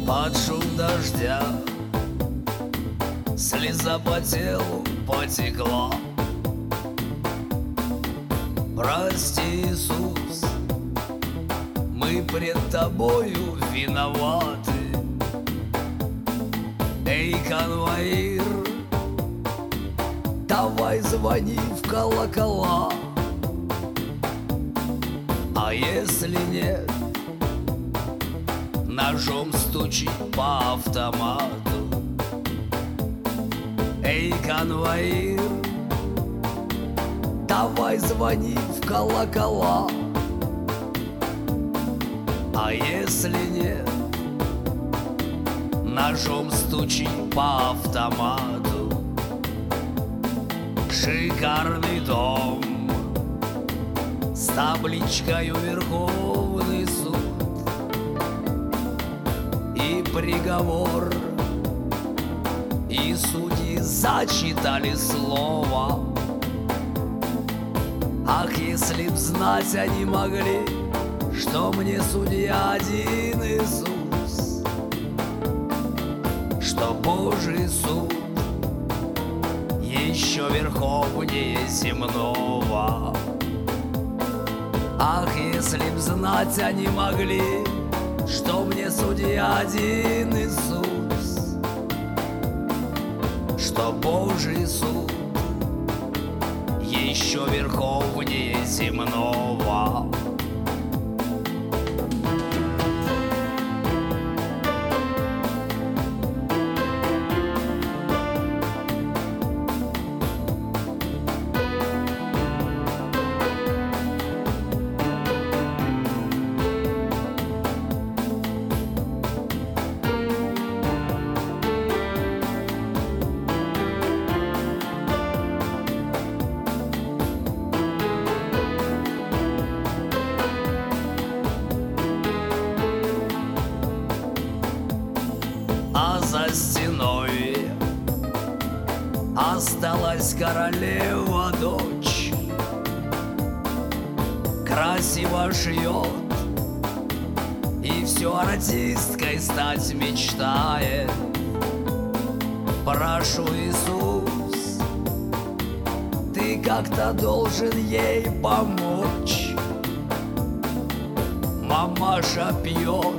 Под шум дождя слеза по телу потекла. Прости, Иисус, мы пред Тобою виноваты. Эй, конвоир, давай звони в колокола. А если нет, ножом стучи по автомату. Эй, конвоир, давай звони в колокола. А если нет, ножом стучи по автомату. Шикарный дом с табличкою «Верховный суд» и приговор, и судьи зачитали слово. Ах, если б знать они могли, что мне судья один Иисус, что Божий суд еще верховнее земного. Ах, если б знать они могли, что мне судья один Иисус, что Божий суд еще верховнее земного. А за стеной осталась королева дочь, красиво шьет и все артисткой стать мечтает. Прошу, Иисус, ты как-то должен ей помочь. Мамаша пьет,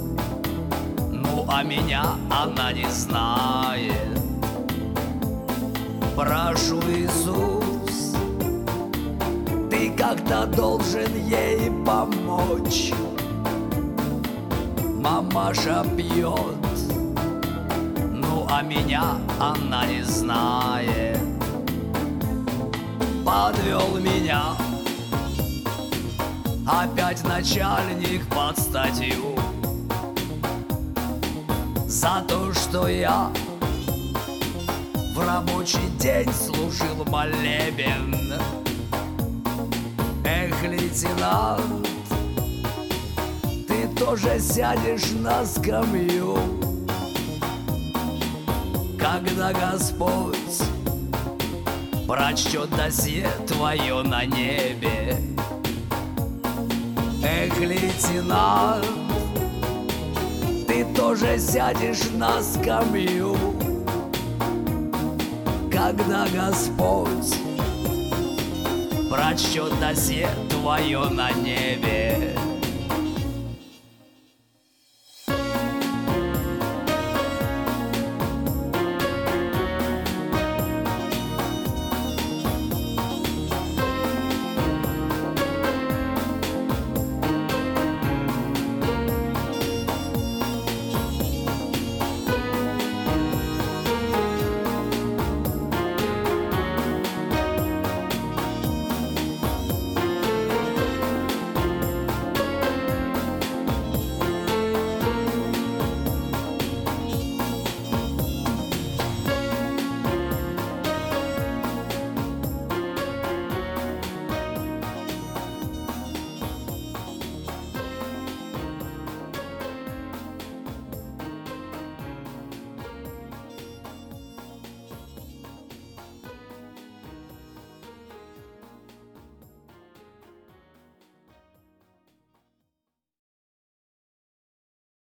а меня она не знает. Прошу, Иисус, ты как-то должен ей помочь. Мамаша пьет, а меня она не знает. Подвел меня опять начальник под статью за то, что я в рабочий день служил молебен. Эх, лейтенант, ты тоже сядешь на скамью, когда Господь прочтет досье твое на небе. Эх, лейтенант, ты тоже сядешь на скамью, когда Господь прочтет досье твое на небе.